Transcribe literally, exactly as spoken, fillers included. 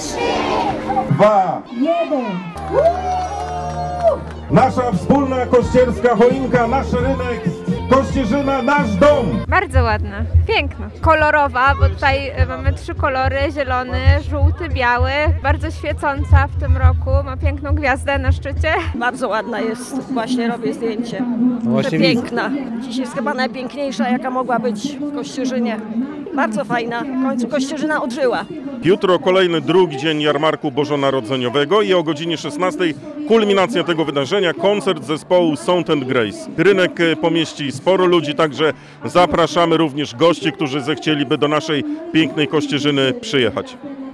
dwa, jeden. nasza wspólna kościerska choinka, nasz rynek, Kościerzyna, nasz dom. Bardzo ładna, piękna, kolorowa, bo tutaj e, mamy trzy kolory, zielony, żółty, biały, bardzo świecąca w tym roku, ma piękną gwiazdę na szczycie. Bardzo ładna jest, właśnie robię zdjęcie. Właśnie Piękna. Dziś jest chyba najpiękniejsza, jaka mogła być w Kościerzynie. Bardzo fajna. W końcu Kościerzyna odżyła. Jutro kolejny drugi dzień jarmarku bożonarodzeniowego i o godzinie szesnastej kulminacja tego wydarzenia, koncert zespołu Sound and Grace. Rynek e, pomieści sporo ludzi, także zapraszamy również gości, którzy zechcieliby do naszej pięknej Kościerzyny przyjechać.